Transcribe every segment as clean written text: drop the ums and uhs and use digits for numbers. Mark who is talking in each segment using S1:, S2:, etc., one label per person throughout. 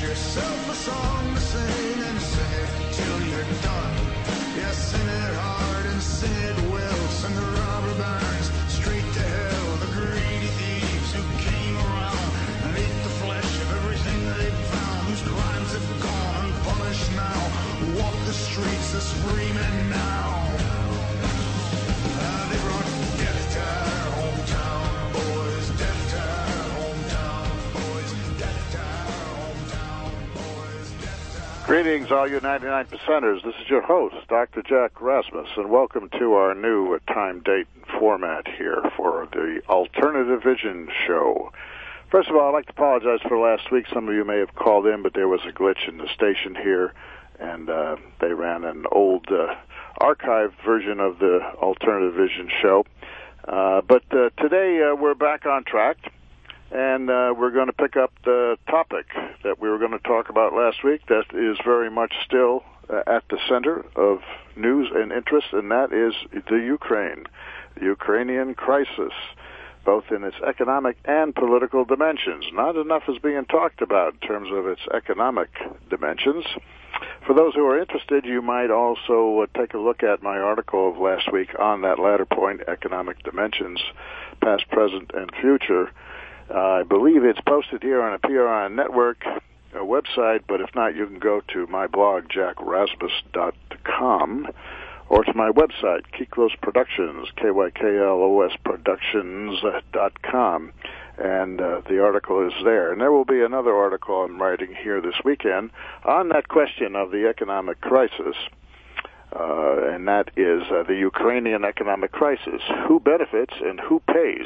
S1: yourself a song to sing and sing it till you're done. Yeah, sing it hard and sing it well. Sing the robber barons straight to hell. The greedy thieves who came around and ate the flesh of everything they found. Whose crimes have gone unpunished now. Who walk the streets a screaming now. They brought death to our hometown, boys. Death to our hometown, boys. Death to our hometown, boys. Death to our...
S2: Greetings, all you 99 percenters. This is your host, Dr. Jack Rasmus, and welcome to our new time, date, and format here for the Alternative Vision Show. First of all, I'd like to apologize for last week. Some of you may have called in, but there was a glitch in the station here, and they ran an old archived version of the Alternative Vision Show. But today we're back on track, and we're going to pick up the topic that we were going to talk about last week that is very much still at the center of news and interest, and that is the Ukrainian crisis, both in its economic and political dimensions. Not enough is being talked about in terms of its economic dimensions. For those who are interested, you might also take a look at my article of last week on that latter point, economic dimensions, past, present, and future. I believe it's posted here on a PRN Network website, but if not, you can go to my blog, jackrasmus.com, or to my website, Kyklos Productions, KYKLOS Productions.com, and the article is there. And there will be another article I'm writing here this weekend on that question of the economic crisis, and that is the Ukrainian economic crisis. Who benefits and who pays?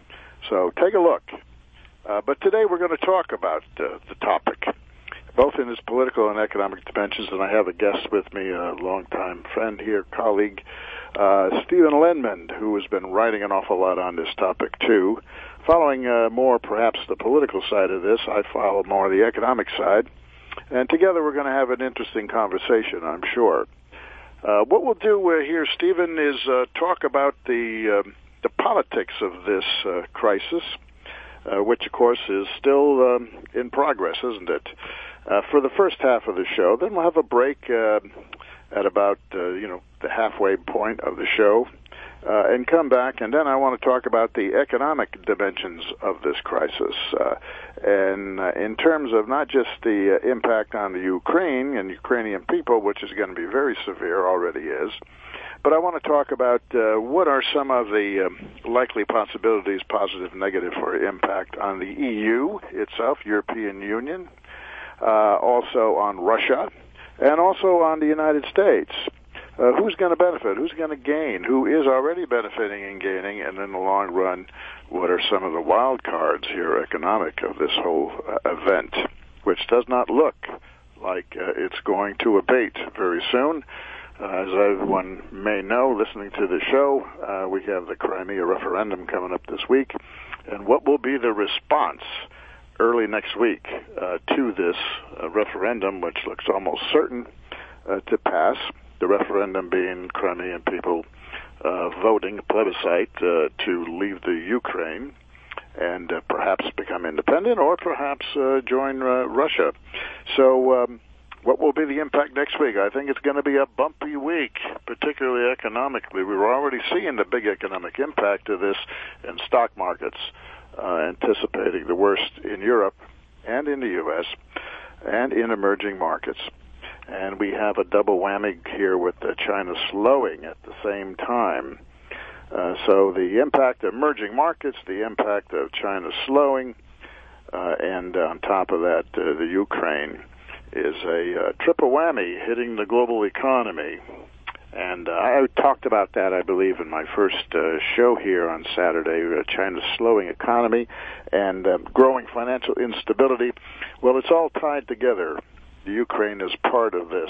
S2: So take a look. But today we're going to talk about the topic, both in its political and economic dimensions, and I have a guest with me, a longtime friend here, colleague, Stephen Lenmond, who has been writing an awful lot on this topic, too. Following more, perhaps, the political side of this, I follow more the economic side, and together we're going to have an interesting conversation, I'm sure. What we'll do here, Stephen, is talk about the politics of this crisis, which, of course, is still in progress, isn't it? For the first half of the show, then we'll have a break at about the halfway point of the show, and come back, and then I want to talk about the economic dimensions of this crisis, and in terms of not just the impact on the Ukraine and Ukrainian people, which is going to be very severe, already is, but I want to talk about what are some of the likely possibilities, positive, negative, for impact on the EU itself, European Union, also on Russia, and also on the United States. Who's going to benefit? Who's going to gain? Who is already benefiting and gaining? And in the long run, what are some of the wild cards here, economic, of this whole event, which does not look like it's going to abate very soon. As everyone may know, listening to the show, we have the Crimea referendum coming up this week. And what will be the response early next week to this referendum, which looks almost certain to pass? The referendum being Crimean people voting, plebiscite, to leave the Ukraine and perhaps become independent or perhaps join Russia. So what will be the impact next week? I think it's going to be a bumpy week, particularly economically. We were already seeing the big economic impact of this in stock markets, anticipating the worst in Europe and in the U.S. and in emerging markets. And we have a double whammy here with China slowing at the same time. So the impact of emerging markets, the impact of China slowing, and on top of that, the Ukraine is a triple whammy hitting the global economy. And I talked about that, I believe, in my first show here on Saturday, China's slowing economy and growing financial instability. Well, it's all tied together. The Ukraine is part of this.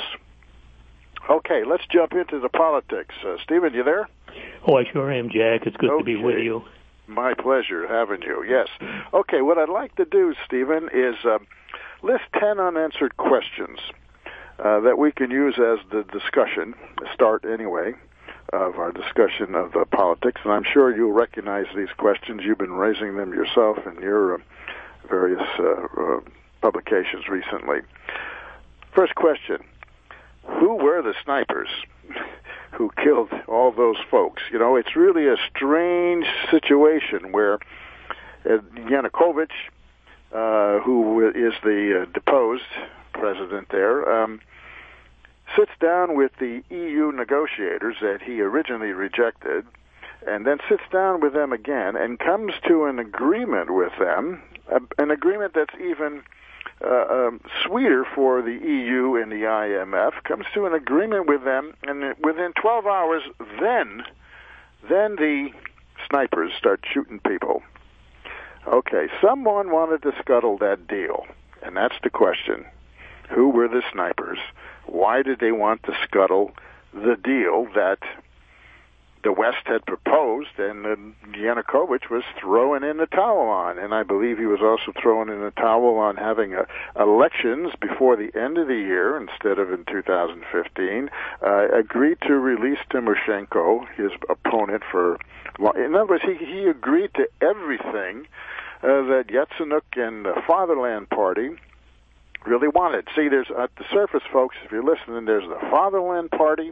S2: Okay, let's jump into the politics. Stephen, you there?
S3: Oh, I sure am, Jack. It's good to be with you.
S2: My pleasure having you, yes. Okay, what I'd like to do, Stephen, is list 10 unanswered questions that we can use as the discussion, start anyway, of our discussion of politics. And I'm sure you'll recognize these questions. You've been raising them yourself in your various publications recently. First question, who were the snipers who killed all those folks? You know, it's really a strange situation where Yanukovych, who is the deposed president there, sits down with the EU negotiators that he originally rejected, and then sits down with them again and comes to an agreement with them, an agreement that's even sweeter for the EU and the IMF, comes to an agreement with them, and within 12 hours, then the snipers start shooting people. Okay, someone wanted to scuttle that deal, and that's the question. Who were the snipers? Why did they want to scuttle the deal that the West had proposed and Yanukovych was throwing in the towel on? And I believe he was also throwing in the towel on having elections before the end of the year instead of in 2015, agreed to release Tymoshenko, his opponent, for... In other words, he agreed to everything that Yatsenyuk and the Fatherland Party really wanted. See, there's at the surface, folks, if you're listening, there's the Fatherland Party,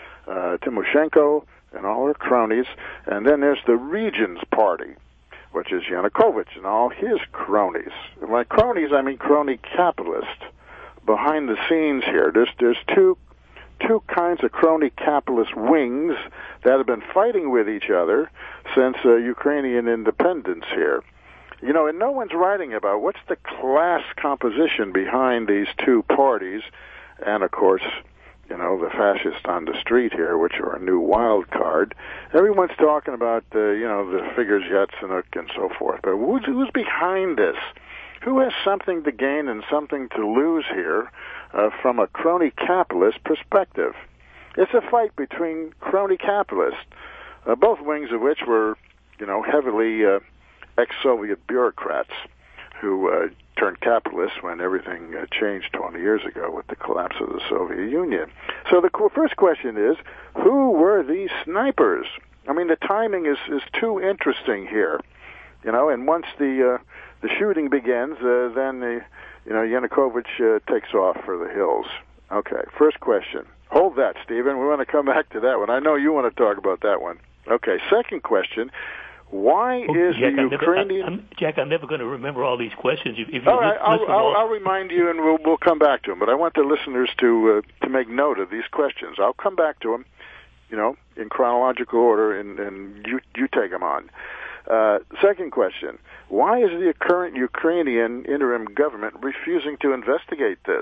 S2: Tymoshenko and all her cronies, and then there's the Regions Party, which is Yanukovych and all his cronies. And by cronies, I mean crony capitalist. Behind the scenes here, there's two kinds of crony capitalist wings that have been fighting with each other since Ukrainian independence here. You know, and no one's writing about what's the class composition behind these two parties, and of course, you know, the fascists on the street here, which are a new wild card. Everyone's talking about, you know, the figures Yatsenyuk and so forth, but who's behind this? Who has something to gain and something to lose here from a crony capitalist perspective? It's a fight between crony capitalists, both wings of which were, you know, heavily ex-Soviet bureaucrats who turned capitalists when everything changed 20 years ago with the collapse of the Soviet Union. So the first question is, who were these snipers? I mean, the timing is too interesting here, you know. And once the shooting begins, then Yanukovych takes off for the hills. Okay, first question. Hold that, Stephen. We want to come back to that one. I know you want to talk about that one. Okay, second question. Why is
S3: Jack,
S2: the Ukrainian...
S3: Jack, I'm never going to remember all these questions. If
S2: all right, I'll remind you, and we'll come back to them. But I want the listeners to make note of these questions. I'll come back to them, you know, in chronological order, and you take them on. Second question. Why is the current Ukrainian interim government refusing to investigate the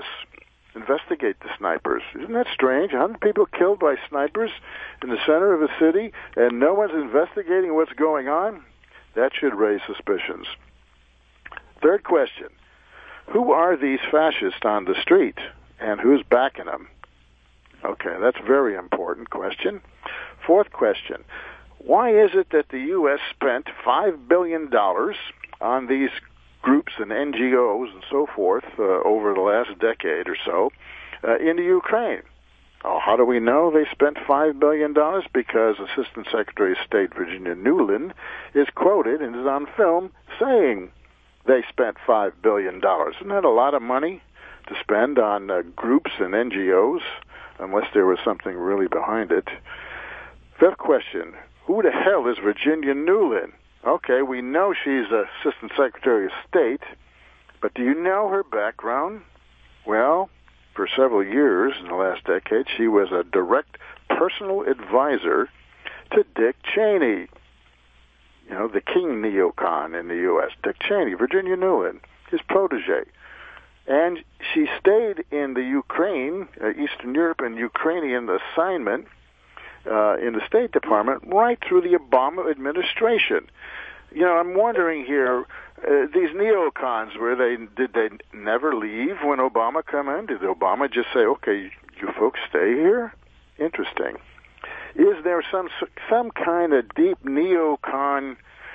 S2: snipers? Isn't that strange? 100 people killed by snipers in the center of a city, and no one's investigating what's going on? That should raise suspicions. Third question. Who are these fascists on the street, and who's backing them? Okay, that's a very important question. Fourth question. Why is it that the U.S. spent $5 billion on these groups and NGOs and so forth over the last decade or so into Ukraine? Oh, how do we know they spent $5 billion? Because Assistant Secretary of State Virginia Nuland is quoted and is on film saying they spent $5 billion. Isn't that a lot of money to spend on groups and NGOs, unless there was something really behind it? Fifth question. Who the hell is Virginia Nuland? Okay, we know she's Assistant Secretary of State, but do you know her background? Well, for several years in the last decade, she was a direct personal advisor to Dick Cheney. You know, the king neocon in the U.S., Dick Cheney, Virginia Nuland, his protege. And she stayed in the Ukraine, Eastern Europe, and Ukrainian assignment in the State Department right through the Obama administration. You know, I'm wondering here, these neocons, did they never leave when Obama came in? Did Obama just say, okay, you folks stay here? Interesting. Is there some kind of deep neocon,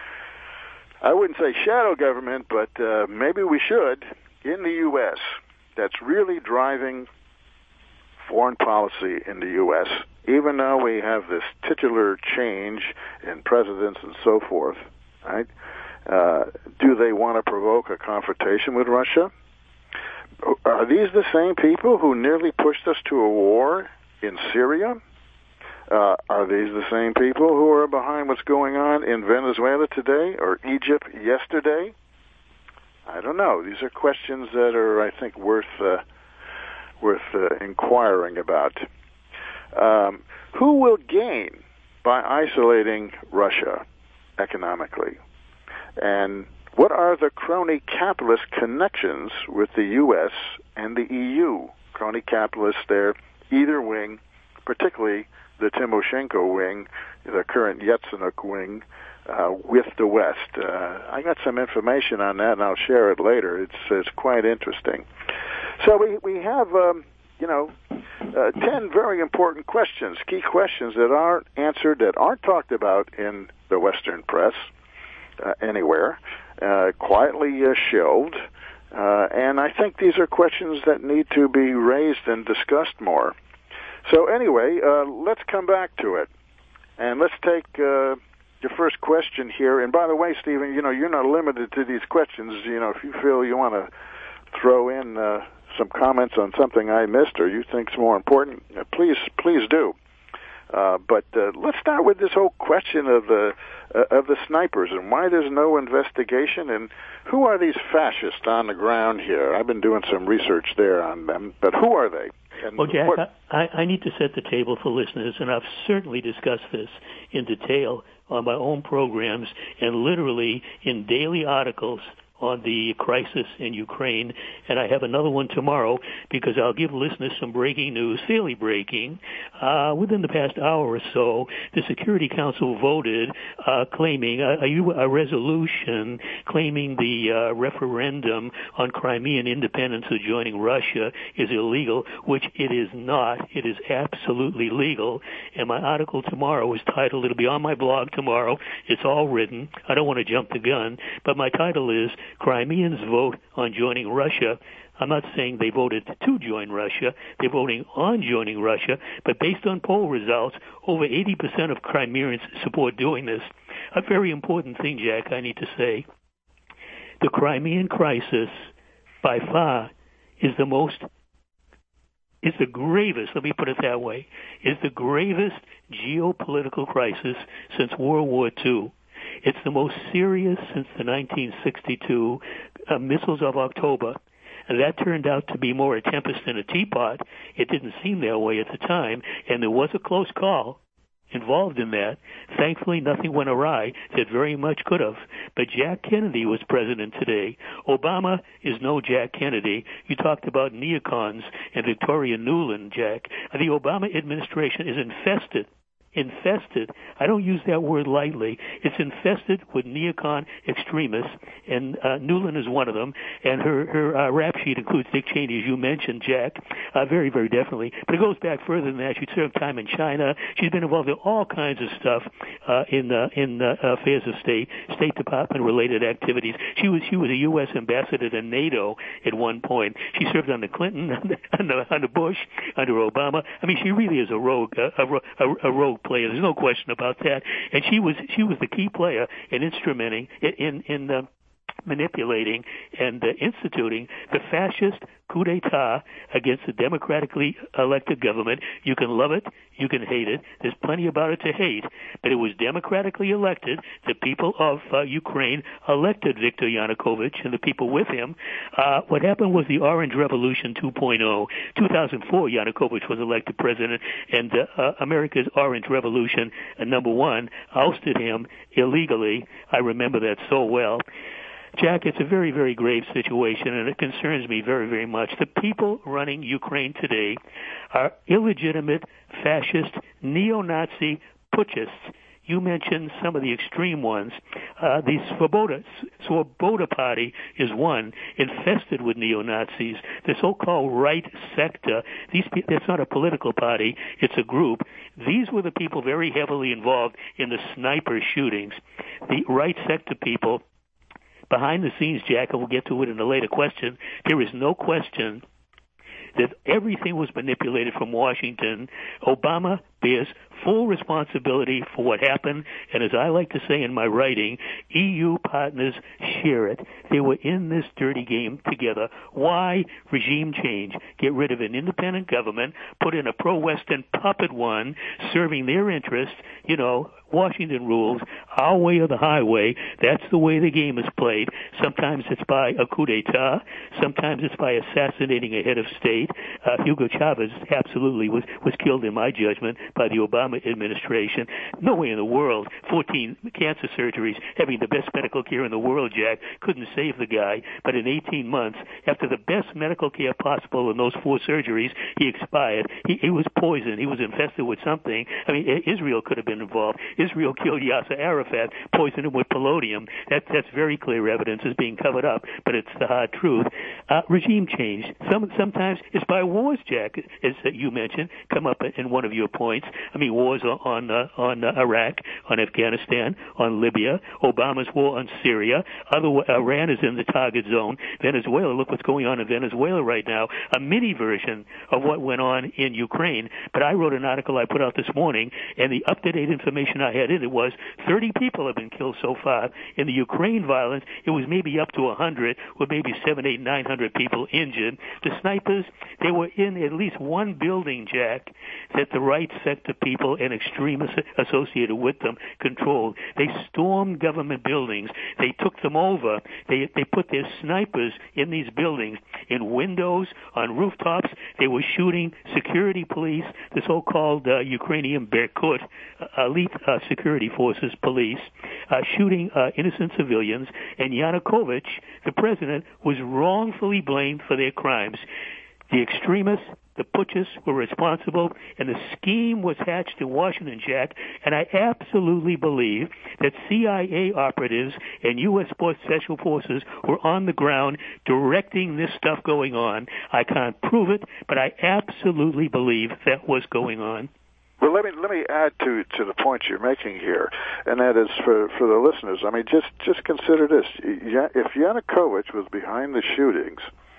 S2: I wouldn't say shadow government, but maybe we should, in the U.S. that's really driving foreign policy in the U.S., even though we have this titular change in presidents and so forth, right? Do they want to provoke a confrontation with Russia? Are these the same people who nearly pushed us to a war in Syria? Are these the same people who are behind what's going on in Venezuela today or Egypt yesterday? I don't know. These are questions that are, I think, worth inquiring about. Who will gain by isolating Russia economically? And what are the crony capitalist connections with the U.S. and the EU? Crony capitalists there, either wing, particularly the Timoshenko wing, the current Yeltsinuk wing, with the West. I got some information on that, and I'll share it later. It's quite interesting. So we have 10 very important questions, key questions that aren't answered, that aren't talked about in the Western press anywhere, quietly shelved. And I think these are questions that need to be raised and discussed more. So anyway, let's come back to it. And let's take your first question here. And by the way, Stephen, you're not limited to these questions. If you feel you want to throw in some comments on something I missed or you think is more important, please do. But let's start with this whole question of the snipers and why there's no investigation, and who are these fascists on the ground here? I've been doing some research there on them, but who are they? And
S3: well, Jack, I need to set the table for listeners, and I've certainly discussed this in detail on my own programs and literally in daily articles on the crisis in Ukraine, and I have another one tomorrow because I'll give listeners some breaking news, fairly breaking. Within the past hour or so, the Security Council voted claiming a resolution claiming the referendum on Crimean independence or joining Russia is illegal, which it is not. It is absolutely legal, and my article tomorrow is titled, it'll be on my blog tomorrow, it's all written, I don't want to jump the gun, but my title is Crimeans vote on joining Russia. I'm not saying they voted to join Russia. They're voting on joining Russia. But based on poll results, over 80% of Crimeans support doing this. A very important thing, Jack, I need to say. The Crimean crisis, by far, is the gravest, let me put it that way, is the gravest geopolitical crisis since World War II. It's the most serious since the 1962 missiles of October. And that turned out to be more a tempest than a teapot. It didn't seem that way at the time, and there was a close call involved in that. Thankfully, nothing went awry that very much could have. But Jack Kennedy was president today. Obama is no Jack Kennedy. You talked about neocons and Victoria Nuland, Jack. The Obama administration is infested. I don't use that word lightly. It's infested with neocon extremists, and Nuland is one of them. And her rap sheet includes Dick Cheney, as you mentioned, Jack, very, very definitely. But it goes back further than that. She served time in China. She's been involved in all kinds of stuff in affairs of state, State Department related activities. She was a U.S. ambassador to NATO at one point. She served under Clinton, under Bush, under Obama. I mean, she really is a rogue player. There's no question about that. And she was the key player in instrumenting in manipulating and instituting the fascist coup d'etat against the democratically elected government. You can love it, you can hate it. There's plenty about it to hate, but it was democratically elected. The people of Ukraine elected Viktor Yanukovych and the people with him. What happened was the Orange Revolution 2.0. 2004, Yanukovych was elected president, and America's Orange Revolution, number one, ousted him illegally. I remember that so well. Jack, it's a very, very grave situation, and it concerns me very, very much. The people running Ukraine today are illegitimate, fascist, neo-Nazi putschists. You mentioned some of the extreme ones. The Svoboda Party is one, infested with neo-Nazis. The so-called right sector, that's not a political party, it's a group. These were the people very heavily involved in the sniper shootings. The right sector people, behind the scenes, Jack, and we'll get to it in a later question, there is no question that everything was manipulated from Washington. Obama bears full responsibility for what happened, and as I like to say in my writing, EU partners share it. They were in this dirty game together. Why? Regime change. Get rid of an independent government, put in a pro-Western puppet one, serving their interests, Washington rules, our way or the highway. That's the way the game is played. Sometimes it's by a coup d'etat. Sometimes it's by assassinating a head of state. Hugo Chavez absolutely was killed, in my judgment, by the Obama administration. No way in the world 14 cancer surgeries, having the best medical care in the world, Jack, couldn't save the guy. But in 18 months, after the best medical care possible in those 4 surgeries, he expired. He was poisoned. He was infested with something. I mean, Israel could have been involved. Israel killed Yasser Arafat, poisoned him with polonium. That's very clear evidence is being covered up, but it's the hard truth. Regime change. Sometimes it's by wars, Jack, as you mentioned, come up in one of your points. I mean, wars on Iraq, on Afghanistan, on Libya, Obama's war on Syria. Iran is in the target zone. Venezuela, look what's going on in Venezuela right now, a mini version of what went on in Ukraine. But I wrote an article I put out this morning, and the up-to-date information I had in it was 30 people have been killed so far. In the Ukraine violence, it was maybe up to 100, with maybe 700, 800, 900 people injured. The snipers, they were in at least one building, Jack, that the right sector people and extremists associated with them controlled. They stormed government buildings. They took them over. They put their snipers in these buildings, in windows, on rooftops. They were shooting security police, the so-called Ukrainian Berkut, elite security forces, police, shooting innocent civilians, and Yanukovych, the president, was wrongfully blamed for their crimes. The extremists, the putschists were responsible, and the scheme was hatched in Washington, Jack, and I absolutely believe that CIA operatives and U.S. Special Forces were on the ground directing this stuff going on. I can't prove it, but I absolutely believe that was going on.
S2: Well, let me add to the point you're making here, and that is for the listeners. I mean, just consider this: if Yanukovych was behind the shootings,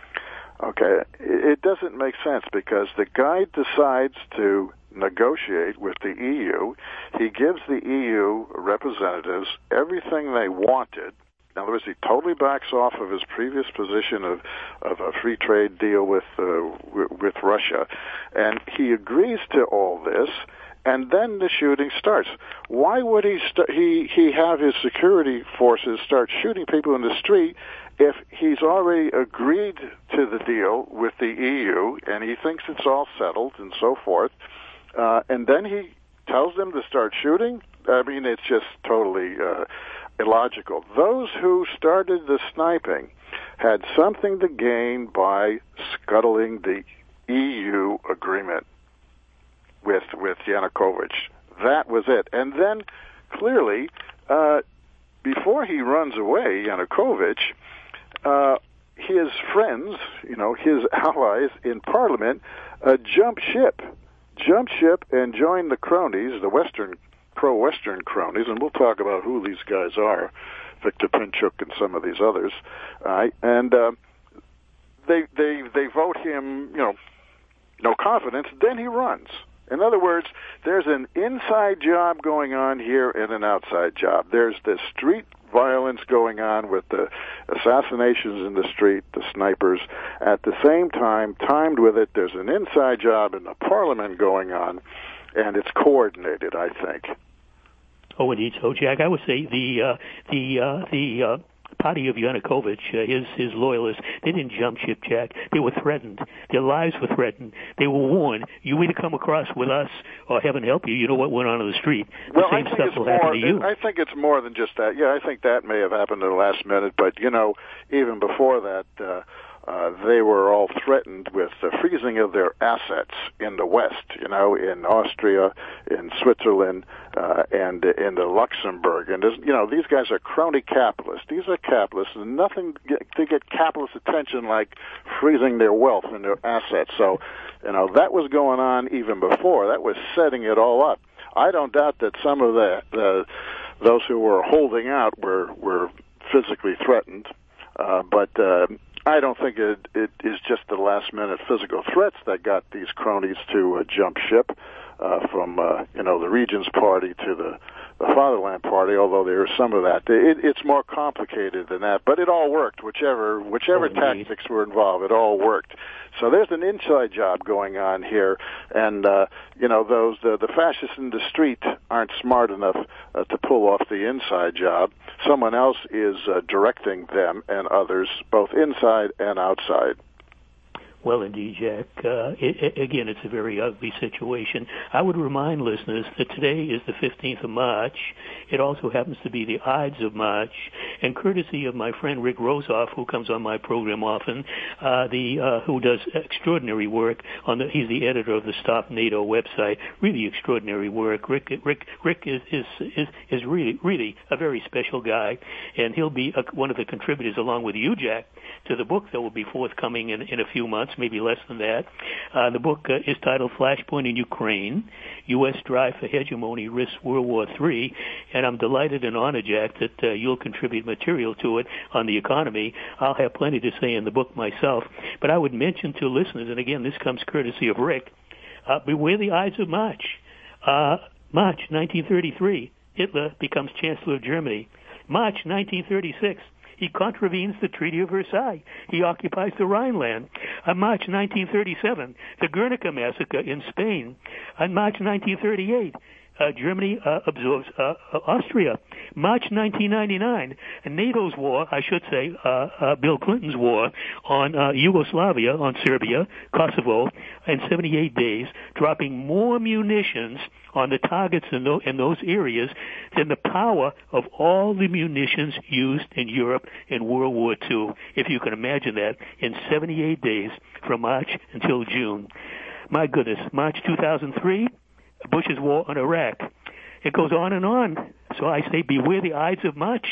S2: okay, it doesn't make sense because the guy decides to negotiate with the EU. He gives the EU representatives everything they wanted. In other words, he totally backs off of his previous position of a free trade deal with Russia, and he agrees to all this. And then the shooting starts. Why would he have his security forces start shooting people in the street if he's already agreed to the deal with the EU and he thinks it's all settled and so forth? And then he tells them to start shooting? I mean, it's just totally illogical. Those who started the sniping had something to gain by scuttling the EU agreement with Yanukovych. That was it. And then, clearly, before he runs away, Yanukovych, his friends, his allies in Parliament, jump ship and join the cronies, the pro-Western cronies, and we'll talk about who these guys are, Viktor Pinchuk and some of these others, and they vote him, no confidence. Then he runs. In other words, there's an inside job going on here and an outside job. There's this street violence going on with the assassinations in the street, the snipers. At the same time, timed with it, there's an inside job in the parliament going on, and it's coordinated, I think.
S3: Oh, indeed. So, Jack, I would say the party of Yanukovych, his loyalists, they didn't jump ship, Jack. They were threatened. Their lives were threatened. They were warned, you either come across with us or heaven help you, you know what went on in the street. The same stuff will happen to you.
S2: I think it's more than just that. Yeah, I think that may have happened at the last minute, but, even before that, they were all threatened with the freezing of their assets in the West, in Austria, in Switzerland, and in the Luxembourg. And, these guys are crony capitalists. These are capitalists, and nothing to get capitalist attention like freezing their wealth and their assets. So, that was going on even before. That was setting it all up. I don't doubt that some of those who were holding out were physically threatened, but I don't think it is just the last-minute physical threats that got these cronies to jump ship. from the Regions Party to the Fatherland Party, although there is some of that. It's more complicated than that, but it all worked. Whichever tactics were involved, it all worked. So there's an inside job going on here, and the fascists in the street aren't smart enough to pull off the inside job. Someone else is directing them and others, both inside and outside.
S3: Well, indeed, Jack. Again, it's a very ugly situation. I would remind listeners that today is the 15th of March. It also happens to be the Ides of March. And courtesy of my friend Rick Rosoff, who comes on my program often, who does extraordinary work he's the editor of the Stop NATO website. Really extraordinary work. Rick is really a very special guy, and he'll be one of the contributors, along with you, Jack, to the book that will be forthcoming in a few months, maybe less than that. The book is titled Flashpoint in Ukraine, U.S. Drive for Hegemony Risks World War III, and I'm delighted and honored, Jack, that you'll contribute material to it on the economy. I'll have plenty to say in the book myself, but I would mention to listeners, and again, this comes courtesy of Rick, beware the Ides of March. March 1933, Hitler becomes Chancellor of Germany. March 1936, he contravenes the Treaty of Versailles. He occupies the Rhineland. On March 1937, the Guernica massacre in Spain. On March 1938, Germany absorbs Austria. March 1999, NATO's war, Bill Clinton's war on Yugoslavia, on Serbia, Kosovo, in 78 days, dropping more munitions on the targets in those areas than the power of all the munitions used in Europe in World War II. If you can imagine that, in 78 days from March until June. My goodness, March 2003, Bush's war on Iraq. It goes on and on. So I say beware the Ides of March,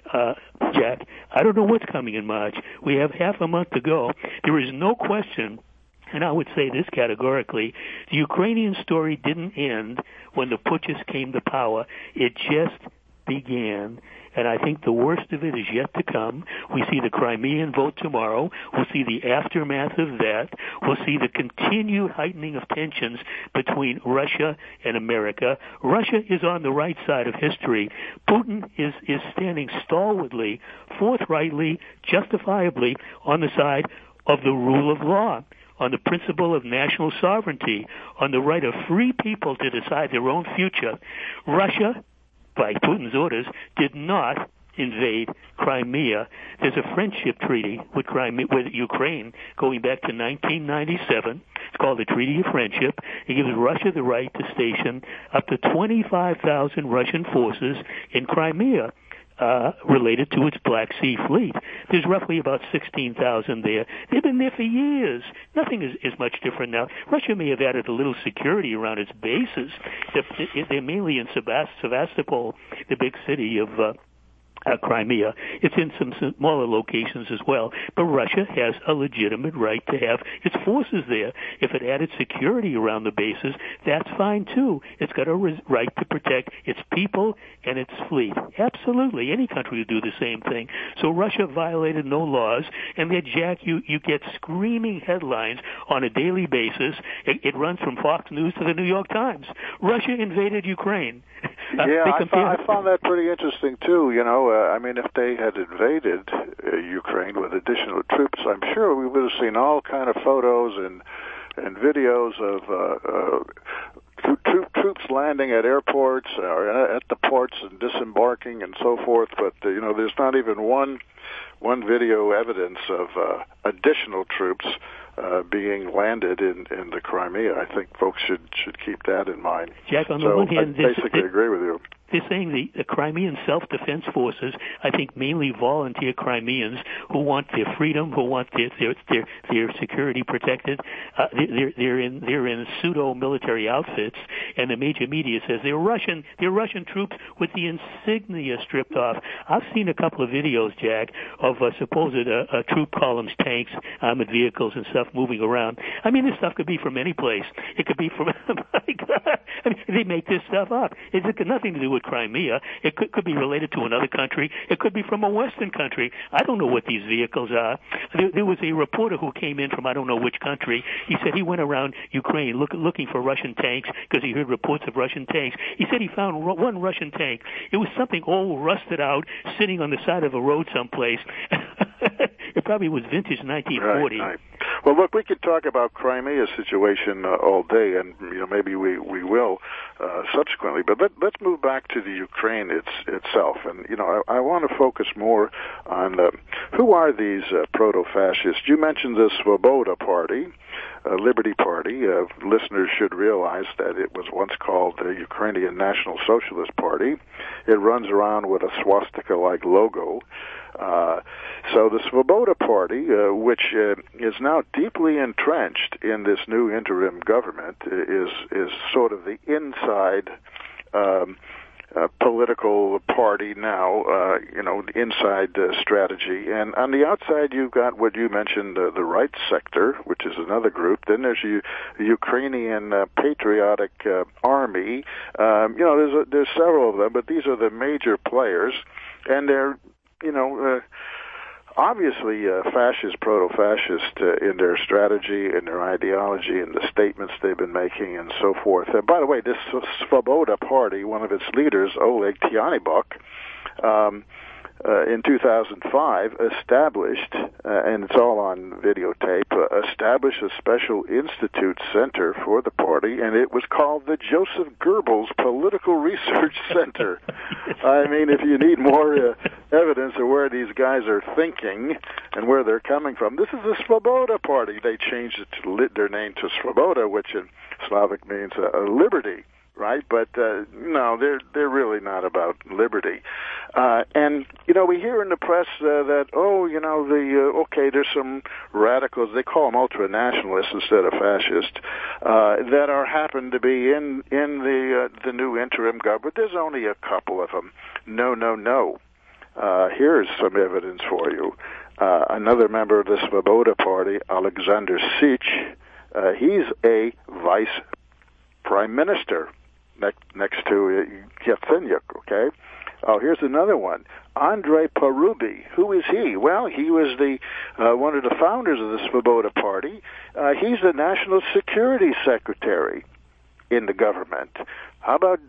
S3: Jack. I don't know what's coming in March. We have half a month to go. There is no question, and I would say this categorically, the Ukrainian story didn't end when the putschists came to power. It just began. And I think the worst of it is yet to come. We see the Crimean vote tomorrow. We'll see the aftermath of that. We'll see the continued heightening of tensions between Russia and America. Russia is on the right side of history. Putin is standing stalwartly, forthrightly, justifiably on the side of the rule of law, on the principle of national sovereignty, on the right of free people to decide their own future. Russia, by Putin's orders, did not invade Crimea. There's a friendship treaty with Ukraine going back to 1997. It's called the Treaty of Friendship. It gives Russia the right to station up to 25,000 Russian forces in Crimea, related to its Black Sea Fleet. There's roughly about 16,000 there. They've been there for years. Nothing is much different now. Russia may have added a little security around its bases. They're mainly in Sevastopol, the big city of Crimea. It's in some smaller locations as well, but Russia has a legitimate right to have its forces there. If it added security around the bases, that's fine too. It's got a right to protect its people and its fleet. Absolutely. Any country would do the same thing. So Russia violated no laws, and then, Jack, you get screaming headlines on a daily basis. It runs from Fox News to the New York Times. Russia invaded Ukraine.
S2: I found that pretty interesting too. If they had invaded Ukraine with additional troops, I'm sure we would have seen all kind of photos and videos of troops landing at airports or at the ports and disembarking and so forth. But there's not even one video evidence of additional troops being landed in the Crimea. I think folks should keep that in mind.
S3: Jack, on the one hand,
S2: I basically agree with you.
S3: They're saying the Crimean self-defense forces, I think mainly volunteer Crimeans who want their freedom, who want their security protected. They're in pseudo-military outfits, and the major media says they're Russian troops with the insignia stripped off. I've seen a couple of videos, Jack, of supposed troop columns, tanks, armored vehicles, and stuff moving around. I mean, this stuff could be from any place. It could be from. My God, they make this stuff up. It's got nothing to do with with Crimea. It could be related to another country. It could be from a Western country. I don't know what these vehicles are. There was a reporter who came in from I don't know which country. He said he went around Ukraine looking for Russian tanks because he heard reports of Russian tanks. He said he found one Russian tank. It was something old, rusted out, sitting on the side of a road someplace. It probably was vintage 1940.
S2: Right. Well, look, we could talk about Crimea's situation all day, and maybe we will subsequently. But let's move back to the Ukraine itself, and I want to focus more on who are these proto-fascists. You mentioned the Svoboda Party, Liberty Party. Listeners should realize that it was once called the Ukrainian National Socialist Party. It runs around with a swastika-like logo. So the Svoboda Party, which is now deeply entrenched in this new interim government, is sort of the inside political party now, inside strategy. And on the outside, you've got what you mentioned, the right sector, which is another group. Then there's the Ukrainian Patriotic Army. There's several of them, but these are the major players, and they're obviously fascist, proto-fascist in their strategy, in their ideology, in the statements they've been making, and so forth. By the way, this Svoboda Party, one of its leaders, Oleg Tyanibok, in 2005 established, and it's all on videotape, established a special institute center for the party, and it was called the Joseph Goebbels Political Research Center. I mean, if you need more evidence of where these guys are thinking and where they're coming from, this is the Svoboda Party. They changed it their name to Svoboda, which in Slavic means liberty. Right, but no, they're really not about liberty. And we hear in the press that there's some radicals, they call them ultra-nationalists instead of fascists, that are happen to be in the new interim government. There's only a couple of them. No. Here's some evidence for you. Another member of the Svoboda Party, Alexander Sich, he's a vice prime minister next to Yatsenyuk, okay? Oh, here's another one. Andrei Parubi. Who is he? Well, he was one of the founders of the Svoboda Party. He's the National Security Secretary in the government. How about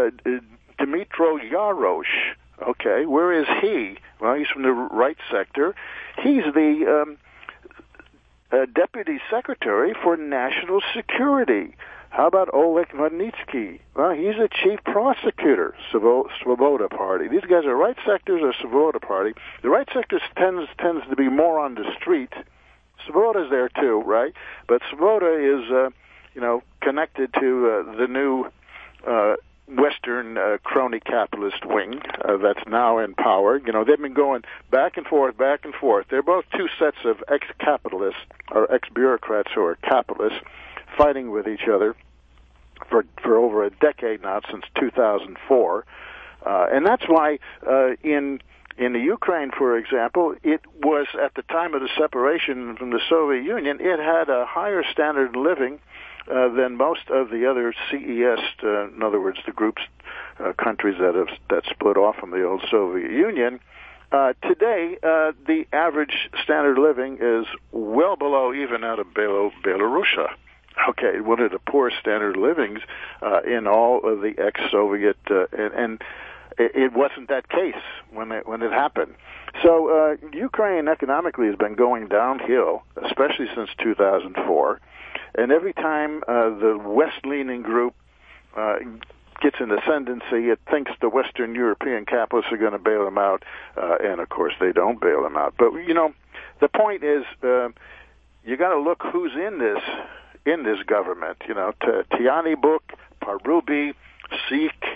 S2: Dmytro Yarosh? Okay, where is he? Well, he's from the right sector. He's the Deputy Secretary for National Security. How about Oleg Magnitsky? Well, he's a chief prosecutor, Svoboda Party. These guys are right sectors of Svoboda Party. The right sector tends to be more on the street. Svoboda's there too, right? But Svoboda is, connected to the new Western crony capitalist wing that's now in power. They've been going back and forth. They're both two sets of ex-capitalists or ex-bureaucrats who are capitalists, fighting with each other for over a decade now, since 2004, and that's why in the Ukraine, for example, it was at the time of the separation from the Soviet Union, it had a higher standard of living than most of the other CES, in other words, the groups, countries that split off from the old Soviet Union. Today, the average standard of living is well below even out of Belarusia. Okay, one of the poorest standard of livings in all of the ex-Soviet, and it wasn't that case when it happened. So Ukraine economically has been going downhill, especially since 2004. And every time the West-leaning group gets an ascendancy, it thinks the Western European capitalists are going to bail them out, and of course they don't bail them out. But the point is, you got to look who's in this government. Tyanibok, Parubi, Sikh,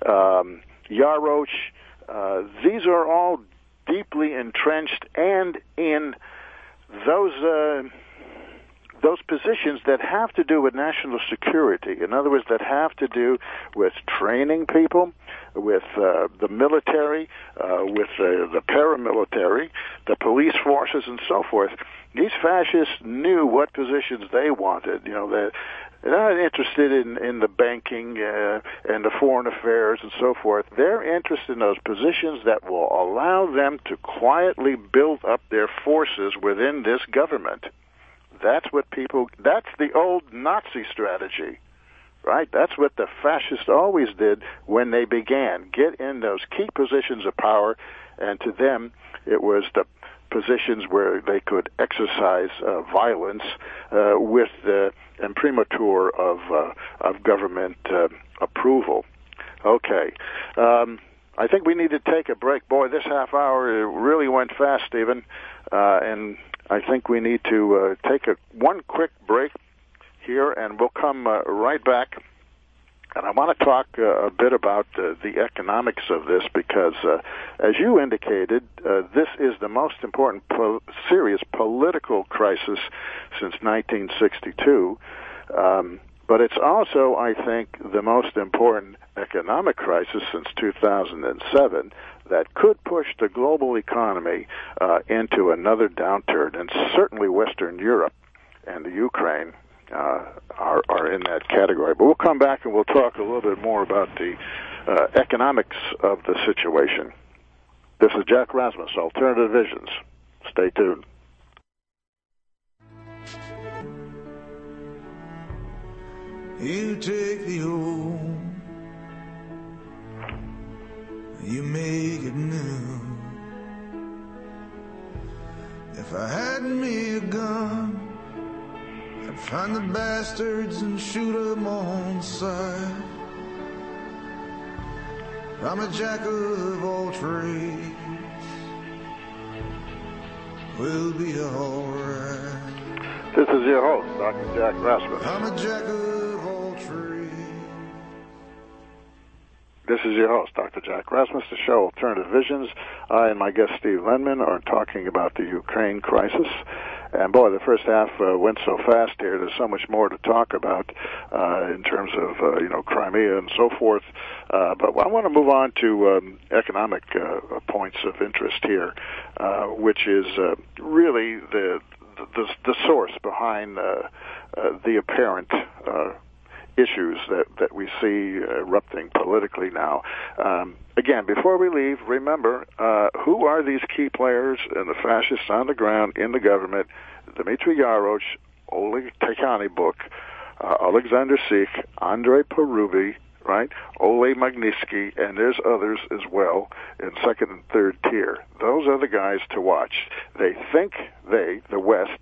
S2: Yarosh. These are all deeply entrenched and in those those positions that have to do with national security, in other words, that have to do with training people, with the military, with the paramilitary, the police forces, and so forth. These fascists knew what positions they wanted. You know, they're not interested in the banking and the foreign affairs and so forth. They're interested in those positions that will allow them to quietly build up their forces within this government. That's the old Nazi strategy, right? That's what the fascists always did when they began. Get in those key positions of power, and to them, it was the positions where they could exercise violence with the imprimatur of government approval. Okay. I think we need to take a break. Boy, this half hour really went fast, Stephen, and I think we need to take one quick break here, and we'll come right back. And I want to talk a bit about the economics of this because, as you indicated, this is the most important serious political crisis since 1962. But it's also, I think, the most important economic crisis since 2007 that could push the global economy into another downturn. And certainly Western Europe and the Ukraine are in that category. But we'll come back and we'll talk a little bit more about the economics of the situation. This is Jack Rasmus, Alternative Visions. Stay tuned.
S1: You take the old, you make it new. If I had me a gun, I'd find the bastards and shoot them on sight. I'm a jack of all trades, we'll be alright.
S2: This is your host, Dr. Jack Rasmus.
S1: I'm a jack of all trades.
S2: This is your host, Dr. Jack Rasmus, the show Alternative Visions. I and my guest Steve Lenman are talking about the Ukraine crisis. And boy, the first half went so fast here. There's so much more to talk about in terms of Crimea and so forth. But I want to move on to economic points of interest here, which is really the source behind the apparent issues that we see erupting politically now. Again, before we leave, remember, who are these key players and the fascists on the ground in the government? Dmitry Yarosh, Oleg Takyanibuk, Alexander Sikh, Andrei Parubi, right? Ole Magnitsky, and there's others as well in second and third tier. Those are the guys to watch. They think the West,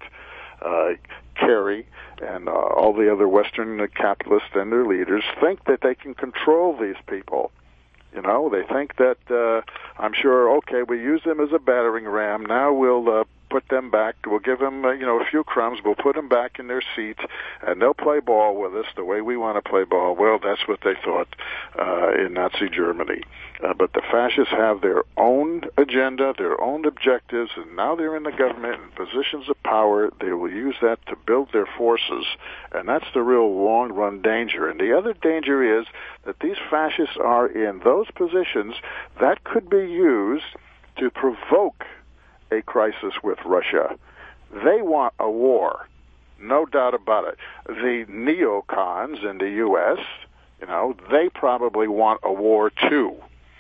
S2: Kerry and all the other Western capitalists and their leaders, think that they can control these people. You know, they think that, I'm sure, okay, we use them as a battering ram. Now we'll put them back. We'll give them, a few crumbs. We'll put them back in their seats, and they'll play ball with us the way we want to play ball. Well, that's what they thought in Nazi Germany. But the fascists have their own agenda, their own objectives, and now they're in the government in positions of power. They will use that to build their forces, and that's the real long-run danger. And the other danger is that these fascists are in those positions that could be used to provoke a crisis with Russia. They want a war, no doubt about it. The neocons in the U.S., they probably want a war too.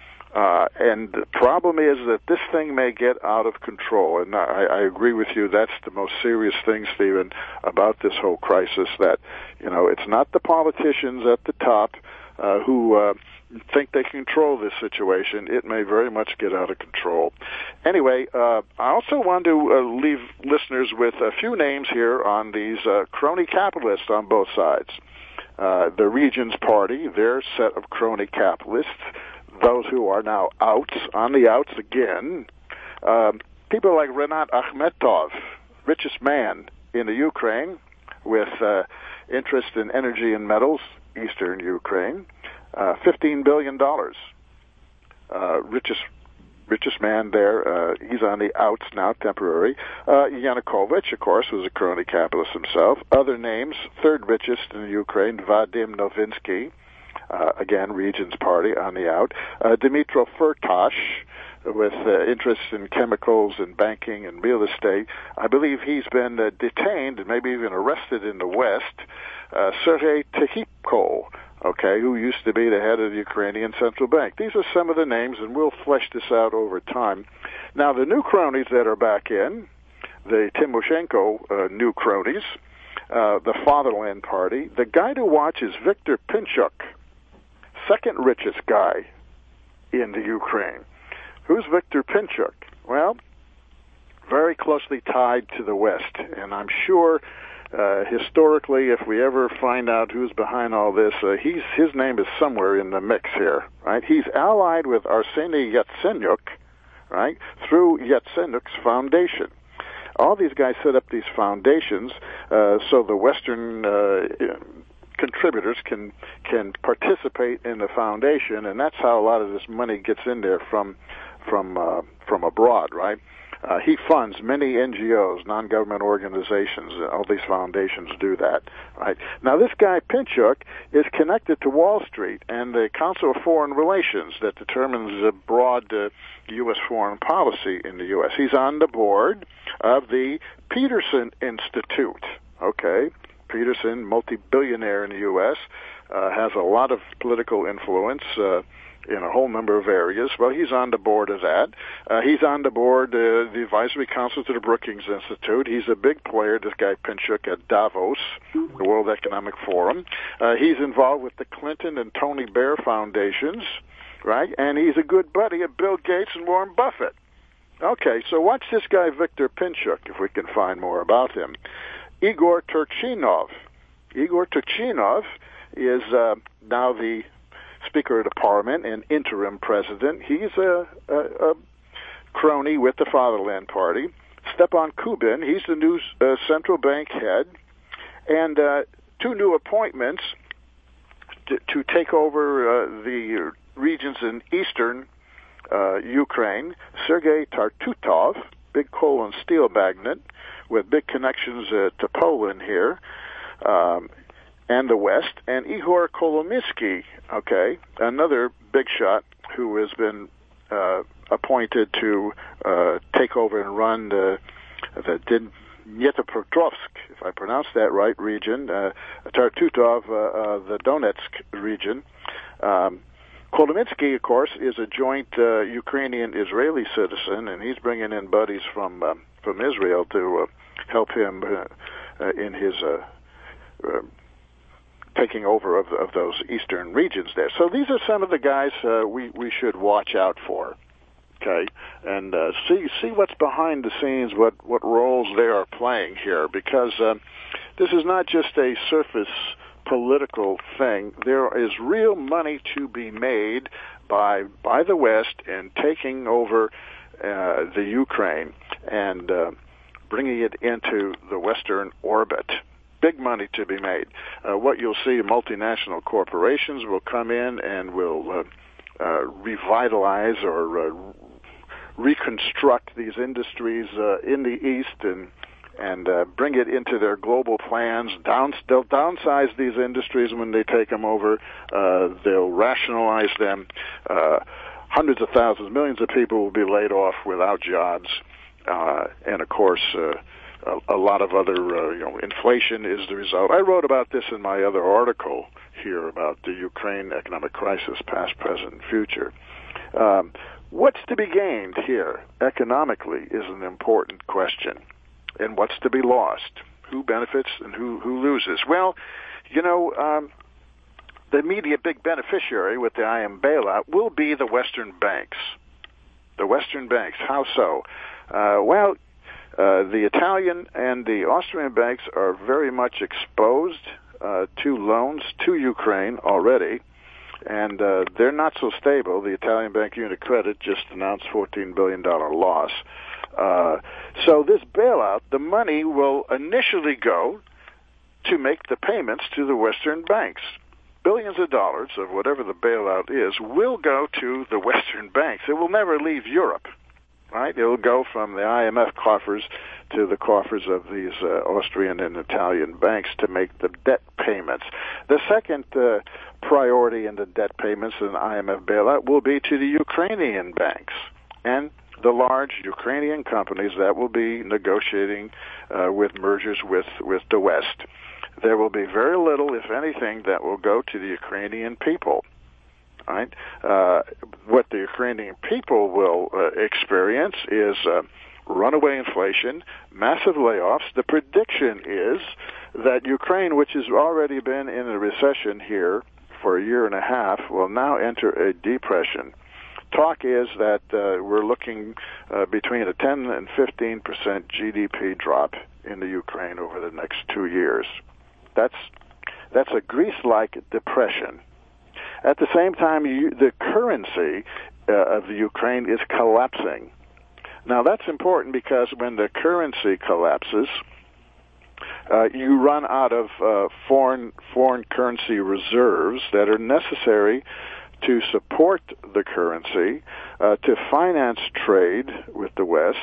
S2: And the problem is that this thing may get out of control. And I agree with you. That's the most serious thing, Stephen, about this whole crisis, that, it's not the politicians at the top who think they control this situation. It may very much get out of control. Anyway, I also want to leave listeners with a few names here on these crony capitalists on both sides. The Regions Party, their set of crony capitalists, those who are now on the outs again. People like Renat Akhmetov, richest man in the Ukraine, with interest in energy and metals, eastern Ukraine. $15 billion, richest richest man there. He's on the outs now, temporary. Yanukovych, of course, was a crony capitalist himself. Other names, third richest in Ukraine, Vadim Novinsky, again, Regions Party on the out. Dmitro Firtash, with interests in chemicals and banking and real estate. I believe he's been detained and maybe even arrested in the West. Sergei Tikhipko, who used to be the head of the Ukrainian Central Bank. These are some of the names, and we'll flesh this out over time. Now, the new cronies that are back in, the Timoshenko new cronies, the Fatherland Party, the guy to watch is Viktor Pinchuk, second richest guy in the Ukraine. Who's Viktor Pinchuk? Well, very closely tied to the West, and I'm sure historically, if we ever find out who's behind all this, his name is somewhere in the mix here, right? He's allied with Arseny Yatsenyuk, right, through Yatsenyuk's foundation. All these guys set up these foundations so the Western contributors can participate in the foundation, and that's how a lot of this money gets in there from abroad, right? He funds many NGOs, non-government organizations. All these foundations do that, right? Now, this guy, Pinchuk, is connected to Wall Street and the Council of Foreign Relations that determines the broad U.S. foreign policy in the U.S. He's on the board of the Peterson Institute, Peterson, multi-billionaire in the U.S., has a lot of political influence in a whole number of areas. Well, he's on the board of that. He's on the board, the advisory council to the Brookings Institute. He's a big player, this guy Pinchuk, at Davos, the World Economic Forum. He's involved with the Clinton and Tony Blair foundations, right? And he's a good buddy of Bill Gates and Warren Buffett. Okay, so watch this guy, Viktor Pinchuk, if we can find more about him. Igor Turchinov. Igor Turchinov is now the Speaker of the Parliament and interim president. He's a crony with the Fatherland Party. Stepan Kubin, he's the new central bank head. And two new appointments to take over the regions in eastern Ukraine. Sergei Tartutov, big coal and steel magnate with big connections to Poland here. And the West, and Ihor Kolominsky, another big shot who has been appointed to take over and run the Dnipropetrovsk, if I pronounce that right, region, Tartutov, the Donetsk region. Kolominsky, of course, is a joint Ukrainian-Israeli citizen, and he's bringing in buddies from Israel to help him in his taking over of those eastern regions there. So these are some of the guys we should watch out for, and see what's behind the scenes, what roles they are playing here, because this is not just a surface political thing. There is real money to be made by the West in taking over the Ukraine and bringing it into the Western orbit. Big money to be made. What you'll see, multinational corporations will come in and will revitalize or reconstruct these industries in the East and bring it into their global plans. They'll downsize these industries when they take them over. They'll rationalize them. Hundreds of thousands, millions of people will be laid off without jobs. And, of course, a lot of other, inflation is the result. I wrote about this in my other article here about the Ukraine economic crisis, past, present, future. What's to be gained here economically is an important question. And what's to be lost? Who benefits and who loses? Well, the immediate big beneficiary with the IM bailout will be the Western banks. The Western banks. How so? The Italian and the Austrian banks are very much exposed to loans to Ukraine already, and they're not so stable. The Italian bank Unicredit just announced $14 billion loss. So this bailout, the money will initially go to make the payments to the Western banks. billions of dollars of whatever the bailout is will go to the Western banks. It will never leave Europe, right? It will go from the IMF coffers to the coffers of these Austrian and Italian banks to make the debt payments. The second priority in the debt payments in the IMF bailout will be to the Ukrainian banks and the large Ukrainian companies that will be negotiating with mergers with the West. There will be very little, if anything, that will go to the Ukrainian people. Right? What the Ukrainian people will experience is runaway inflation, massive layoffs. The prediction is that Ukraine, which has already been in a recession here for a year and a half, will now enter a depression. Talk is that we're looking between a 10 and 15% GDP drop in the Ukraine over the next 2 years. That's a Greece-like depression. At the same time, the currency of the Ukraine is collapsing. Now, that's important because when the currency collapses, you run out of foreign currency reserves that are necessary to support the currency, to finance trade with the West,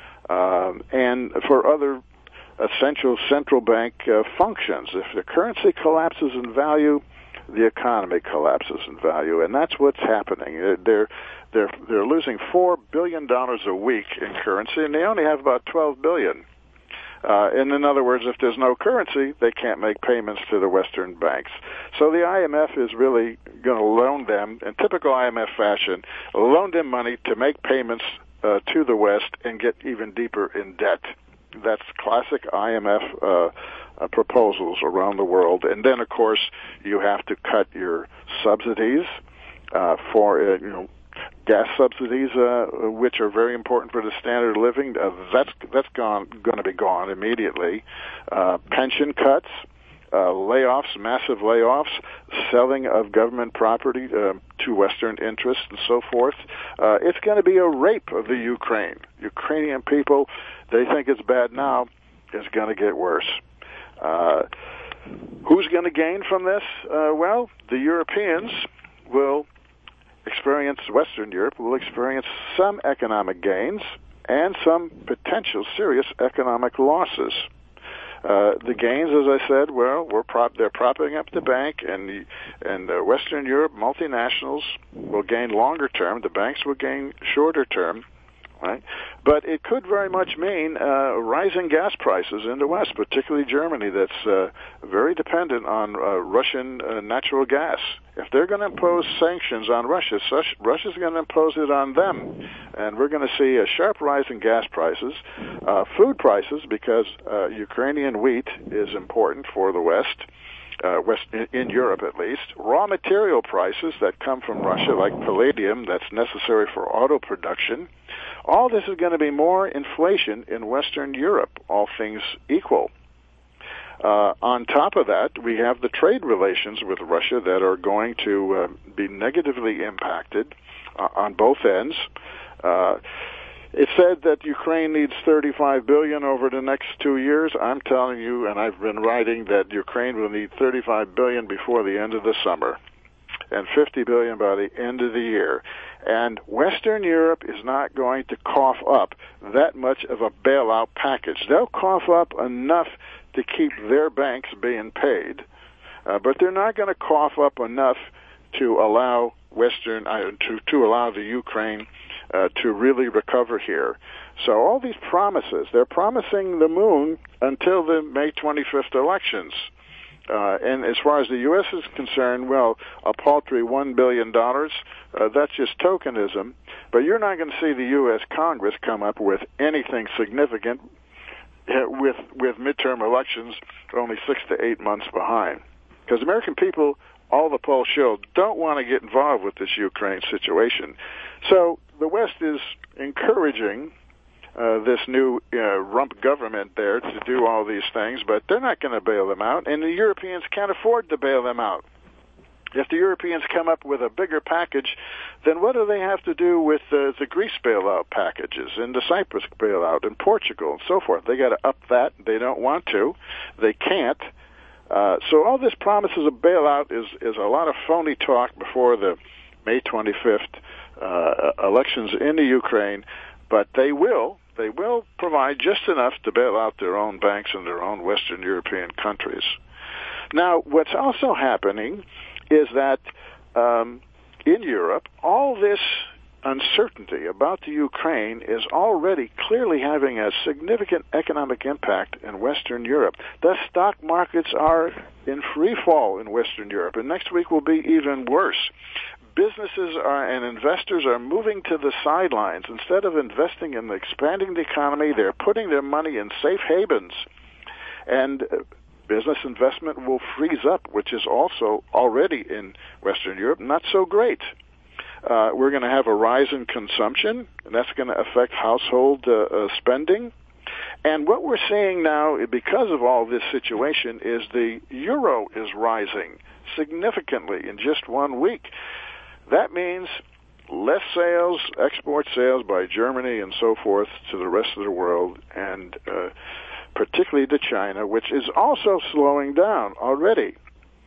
S2: and for other essential central bank functions. If the currency collapses in value, the economy collapses in value, and that's what's happening. They're losing $4 billion a week in currency, and they only have about $12 billion. And in other words, if there's no currency, they can't make payments to the Western banks. So the IMF is really going to loan them, in typical IMF fashion, loan them money to make payments to the West and get even deeper in debt. That's classic IMF proposals around the world. And then, of course, you have to cut your subsidies for gas subsidies, which are very important for the standard of living. That's going to be gone immediately. Pension cuts, layoffs, massive layoffs, selling of government property to Western interests, and so forth. It's going to be a rape of the Ukraine. Ukrainian people, they think it's bad now. It's going to get worse. Who's going to gain from this? Well, the Europeans will experience, Western Europe will experience some economic gains and some potential serious economic losses. The gains, as I said, well, they're propping up the bank, and Western Europe multinationals will gain longer term. The banks will gain shorter term. Right? But it could very much mean rising gas prices in the West, particularly Germany, that's very dependent on Russian natural gas. If they're going to impose sanctions on Russia, Russia's going to impose it on them. And we're going to see a sharp rise in gas prices, food prices, because Ukrainian wheat is important for the West. In Europe at least, raw material prices that come from Russia, like palladium, that's necessary for auto production. All this is going to be more inflation in Western Europe, all things equal. On top of that, we have the trade relations with Russia that are going to be negatively impacted on both ends. It's said that Ukraine needs $35 billion over the next 2 years. I'm telling you, and I've been writing, that Ukraine will need $35 billion before the end of the summer and $50 billion by the end of the year. And Western Europe is not going to cough up that much of a bailout package. They'll cough up enough to keep their banks being paid, but they're not going to cough up enough to allow to allow the Ukraine to really recover here. So all these promises, they're promising the moon until the May 25th elections. And as far as the U.S. is concerned, well, a paltry $1 billion, that's just tokenism. But you're not going to see the U.S. Congress come up with anything significant with midterm elections only 6 to 8 months behind. Because American people, all the polls show, don't want to get involved with this Ukraine situation. So the West is encouraging this new rump government there to do all these things, but they're not going to bail them out, and the Europeans can't afford to bail them out. If the Europeans come up with a bigger package, then what do they have to do with the Greece bailout packages and the Cyprus bailout and Portugal and so forth? They got to up that. They don't want to. They can't. So all this promises of bailout is a lot of phony talk before the May 25th elections in the Ukraine, but they will provide just enough to bail out their own banks in their own Western European countries. Now, what's also happening is that in Europe, all this uncertainty about the Ukraine is already clearly having a significant economic impact in Western Europe. The stock markets are in free fall in Western Europe, and next week will be even worse. Businesses and investors are moving to the sidelines. Instead of investing in expanding the economy, they're putting their money in safe havens. And business investment will freeze up, which is also already in Western Europe not so great. We're going to have a rise in consumption, and that's going to affect household spending. And what we're seeing now, because of all this situation, is the euro is rising significantly in just 1 week. That means less sales, export sales by Germany and so forth to the rest of the world, and particularly to China, which is also slowing down already.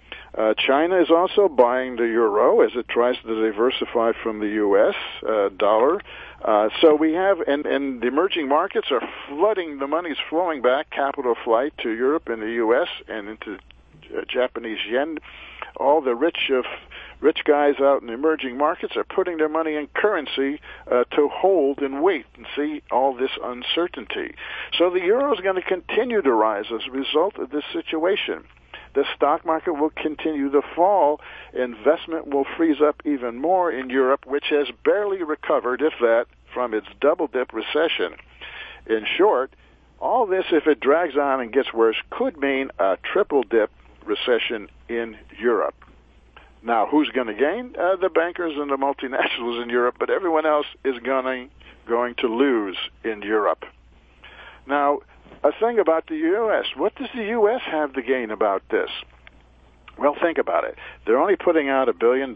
S2: China is also buying the euro as it tries to diversify from the U.S. Dollar. So we have, and the emerging markets are flooding, the money's flowing back, capital flight to Europe and the U.S. and into Japanese yen. All the rich guys out in the emerging markets are putting their money in currency to hold and wait and see all this uncertainty. So the euro is going to continue to rise as a result of this situation. The stock market will continue to fall. Investment will freeze up even more in Europe, which has barely recovered, if that, from its double-dip recession. In short, all this, if it drags on and gets worse, could mean a triple-dip recession in Europe. Now, who's going to gain? The bankers and the multinationals in Europe, but everyone else is going to lose in Europe. Now, a thing about the U.S. What does the U.S. have to gain about this? Well, think about it. They're only putting out $1 billion,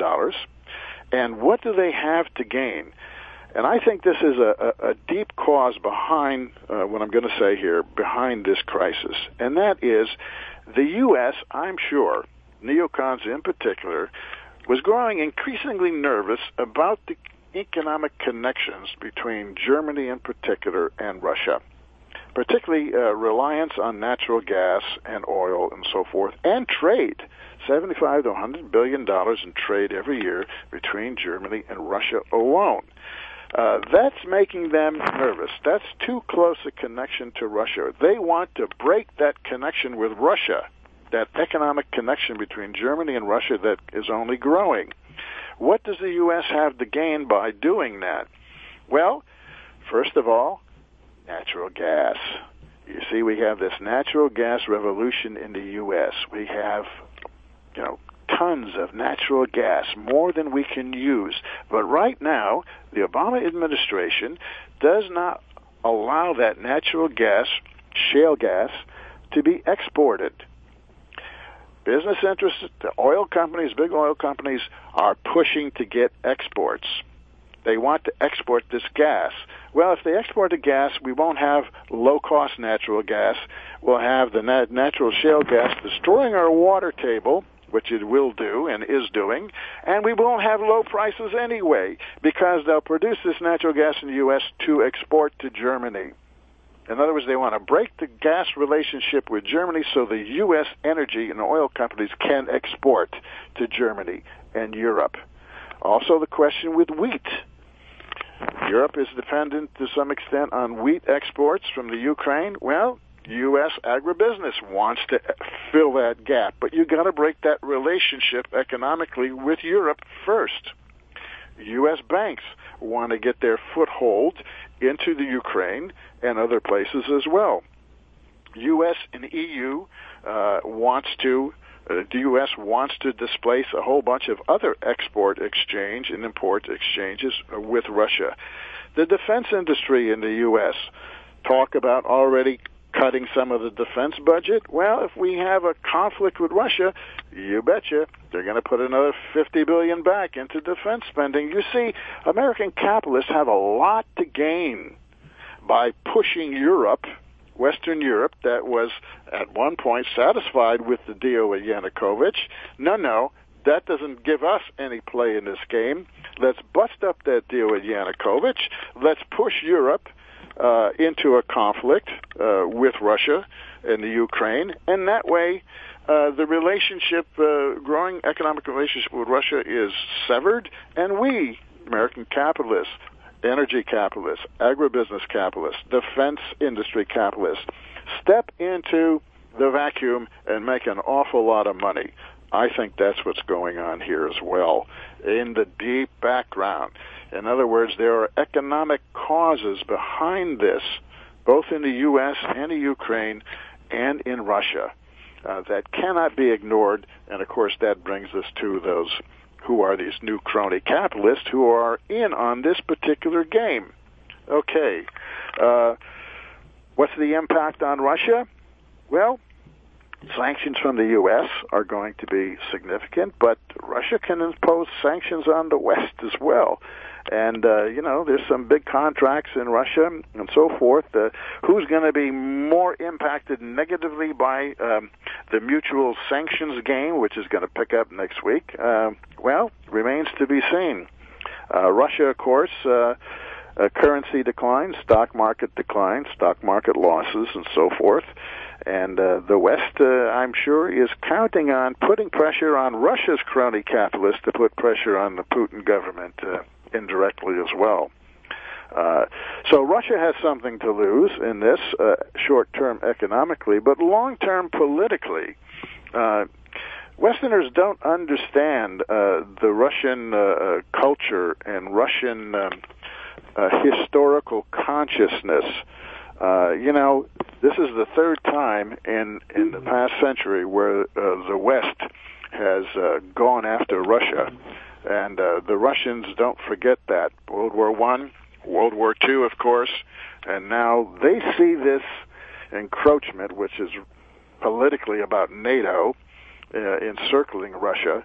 S2: and what do they have to gain? And I think this is a deep cause behind what I'm going to say here, behind this crisis, and that is the U.S., I'm sure, neocons in particular, was growing increasingly nervous about the economic connections between Germany in particular and Russia, particularly reliance on natural gas and oil and so forth, and trade. $75 to $100 billion in trade every year between Germany and Russia alone. That's making them nervous. That's too close a connection to Russia. They want to break that connection with Russia, that economic connection between Germany and Russia that is only growing. What does the U.S. have to gain by doing that? Well, first of all, natural gas. You see, we have this natural gas revolution in the U.S. We have, tons of natural gas, more than we can use. But right now, the Obama administration does not allow that natural gas, shale gas, to be exported. Business interests, the oil companies, big oil companies, are pushing to get exports. They want to export this gas. Well, if they export the gas, we won't have low-cost natural gas. We'll have the natural shale gas destroying our water table, which it will do and is doing, and we won't have low prices anyway because they'll produce this natural gas in the U.S. to export to Germany. In other words, they want to break the gas relationship with Germany so the U.S. energy and oil companies can export to Germany and Europe. Also, the question with wheat. Europe is dependent to some extent on wheat exports from the Ukraine. Well, U.S. agribusiness wants to fill that gap, but you got to break that relationship economically with Europe first. U.S. banks want to get their foothold into the Ukraine and other places as well. U.S. and EU the U.S. wants to displace a whole bunch of other export exchange and import exchanges with Russia. The defense industry in the U.S. talk about already cutting some of the defense budget. Well, if we have a conflict with Russia, you betcha they're going to put another $50 billion back into defense spending. You see, American capitalists have a lot to gain by pushing Europe Western Europe that was at one point satisfied with the deal with Yanukovych. No, that doesn't give us any play in this game. Let's bust up that deal with Yanukovych. Let's push Europe into a conflict with Russia and the Ukraine, and that way the relationship, growing economic relationship with Russia is severed, and we, American capitalists, energy capitalists, agribusiness capitalists, defense industry capitalists, step into the vacuum and make an awful lot of money. I think that's what's going on here as well, in the deep background. In other words, there are economic causes behind this, both in the U.S. and the Ukraine and in Russia, that cannot be ignored. And, of course, that brings us to those who are these new crony capitalists who are in on this particular game. Okay, what's the impact on Russia? Well, sanctions from the U.S. are going to be significant, but Russia can impose sanctions on the West as well. And, there's some big contracts in Russia and so forth. Who's going to be more impacted negatively by the mutual sanctions game, which is going to pick up next week? Remains to be seen. Russia, of course, currency declines, stock market losses, and so forth. And the West, I'm sure, is counting on putting pressure on Russia's crony capitalists to put pressure on the Putin government indirectly as well. So Russia has something to lose in this, short-term economically, but long-term politically. Westerners don't understand the Russian culture and Russian historical consciousness. This is the third time in the past century where the West has gone after Russia. And the Russians don't forget that. World War I, World War II, of course, and now they see this encroachment, which is politically about NATO, encircling Russia,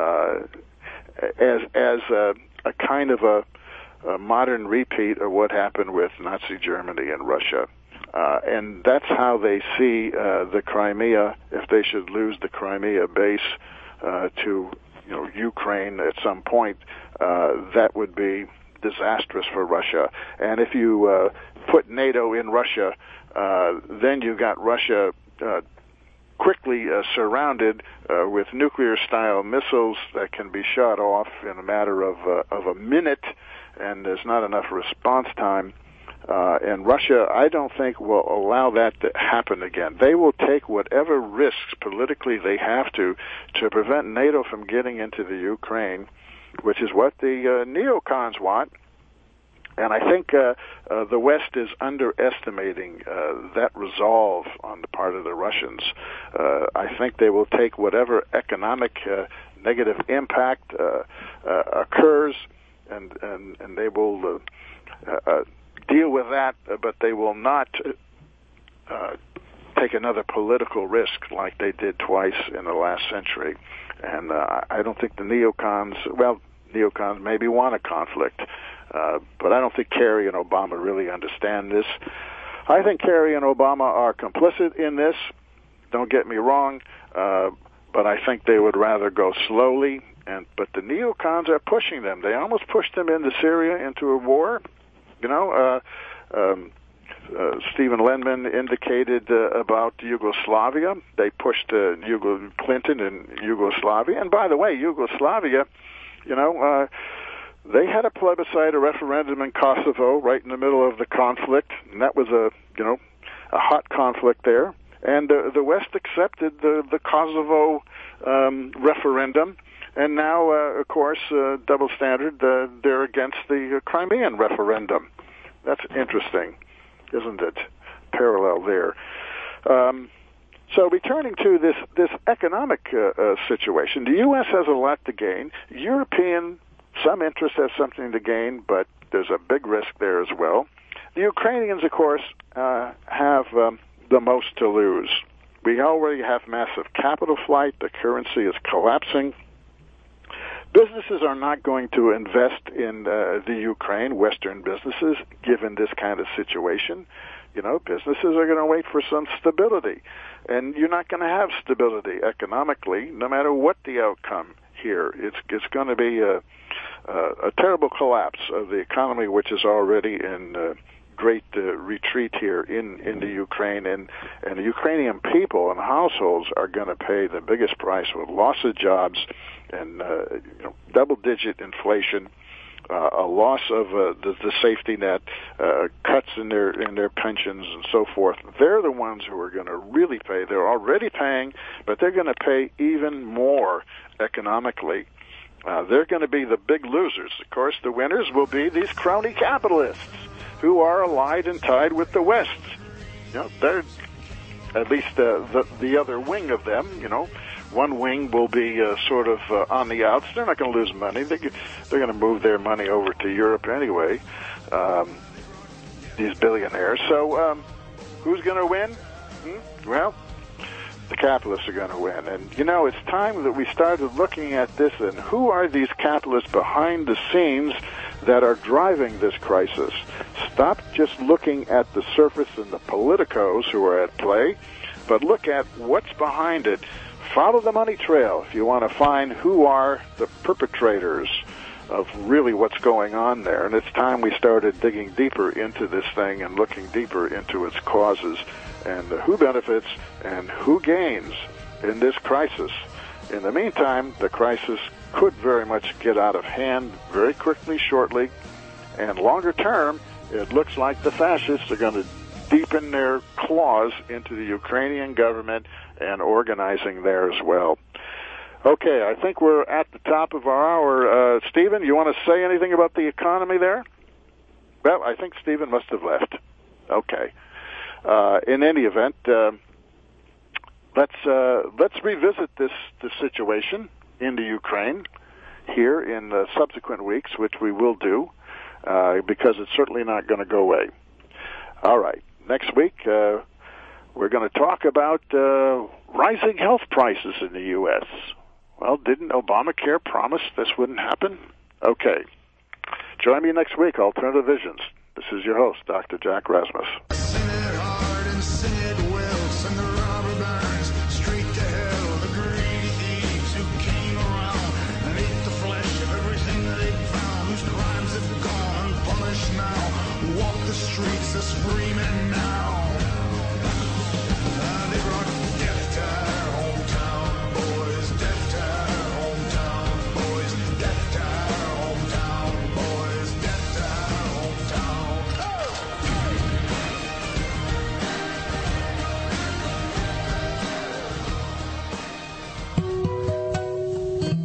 S2: as a kind of a modern repeat of what happened with Nazi Germany and Russia. And that's how they see the Crimea, if they should lose the Crimea base to Ukraine at some point, that would be disastrous for Russia. And if you put NATO in Russia, then you got Russia quickly surrounded with nuclear-style missiles that can be shot off in a matter of a minute, and there's not enough response time. And Russia, I don't think, will allow that to happen again. They will take whatever risks politically they have to prevent NATO from getting into the Ukraine, which is what the neocons want. And I think the West is underestimating that resolve on the part of the Russians. I think they will take whatever economic negative impact occurs, and they will deal with that, but they will not take another political risk like they did twice in the last century. And I don't think the neocons maybe want a conflict, but I don't think Kerry and Obama really understand this. I think Kerry and Obama are complicit in this, don't get me wrong, but I think they would rather go slowly. But the neocons are pushing them. They almost pushed them into Syria, into a war. Stephen Lenman indicated about Yugoslavia. They pushed Clinton in Yugoslavia. And by the way, Yugoslavia, they had a plebiscite, a referendum in Kosovo right in the middle of the conflict, and that was a hot conflict there. And the West accepted the Kosovo referendum. And now, of course, double standard, they're against the Crimean referendum. That's interesting, isn't it? Parallel there. So returning to this economic situation, the U.S. has a lot to gain. Some interests have something to gain, but there's a big risk there as well. The Ukrainians, of course, have the most to lose. We already have massive capital flight. The currency is collapsing. Businesses are not going to invest in the Ukraine, Western businesses, given this kind of situation. businesses are going to wait for some stability. And you're not going to have stability economically, no matter what the outcome here. It's going to be a terrible collapse of the economy, which is already in great retreat here in the Ukraine, and the Ukrainian people and households are going to pay the biggest price with loss of jobs and double-digit inflation, a loss of the safety net, cuts in their pensions and so forth. They're the ones who are going to really pay. They're already paying, but they're going to pay even more economically. They're going to be the big losers. Of course, the winners will be these crony capitalists who are allied and tied with the West. They're at least the other wing of them. One wing will be sort of on the outs. They're not going to lose money. They're going to move their money over to Europe anyway, these billionaires. So who's going to win? Well, the capitalists are going to win. And, it's time that we started looking at this and who are these capitalists behind the scenes that are driving this crisis. Stop just looking at the surface and the politicos who are at play, but look at what's behind it. Follow the money trail if you want to find who are the perpetrators of really what's going on there. And it's time we started digging deeper into this thing and looking deeper into its causes and who benefits and who gains in this crisis. In the meantime, the crisis could very much get out of hand very quickly, shortly, and longer term, it looks like the fascists are going to deepen their claws into the Ukrainian government and organizing there as well. Okay, I think we're at the top of our hour. Stephen, you want to say anything about the economy there? Well, I think Stephen must have left. Okay. In any event, let's revisit this situation in the Ukraine here in the subsequent weeks, which we will do, because it's certainly not going to go away. All right. Next week, we're going to talk about rising health prices in the U.S. Well, didn't Obamacare promise this wouldn't happen? Okay. Join me next week, Alternative Visions. This is your host, Dr. Jack Rasmus.
S1: Sing it hard and sing it